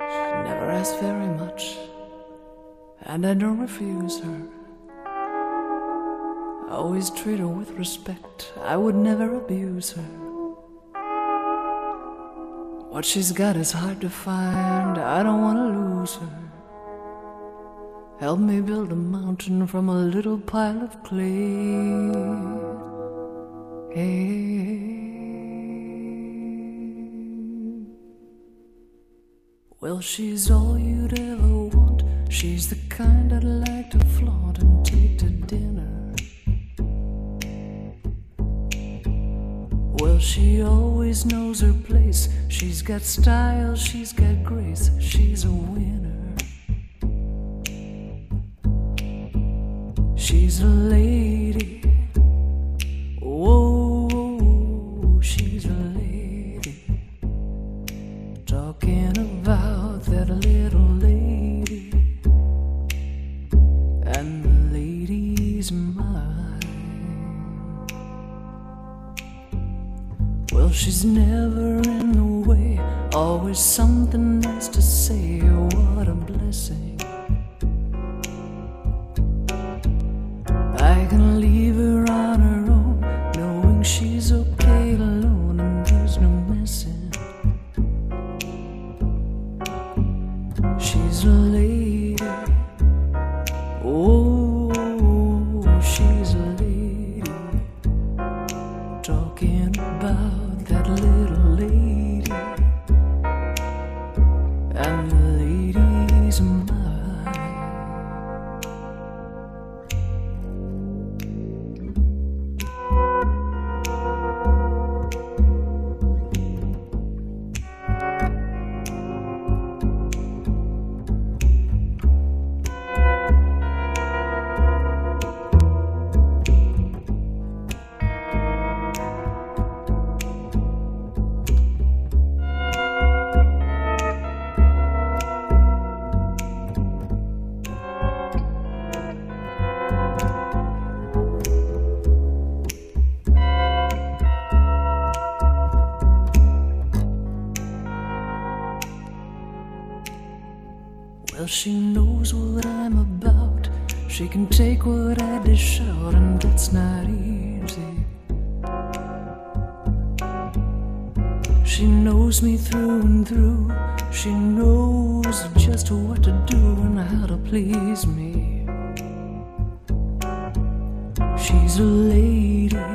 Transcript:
She never asks very much, and I don't refuse her. I always treat her with respect. I would never abuse her. What she's got is hard to find. I don't want to lose her. Help me build a mountain from a little pile of clay. Hey. Well, she's all you'd ever want. She's the kind I'd like to flaunt and take to dinner. Well, she always knows her place. She's got style, she's got grace. She's a winner. She's a lady. Whoa, she's a lady. Talking about that little lady, and the lady's mine. Well, she's never in the way, always something nice to say. What a blessing. I can leave her on her own, knowing she's okay alone and there's no messing. She's a lady. Oh, she's a lady. Talking about that little lady, and the lady's mine. Well, she knows what I'm about. She can take what I dish out, and that's not easy. She knows me through and through. She knows just what to do and how to please me. She's a lady.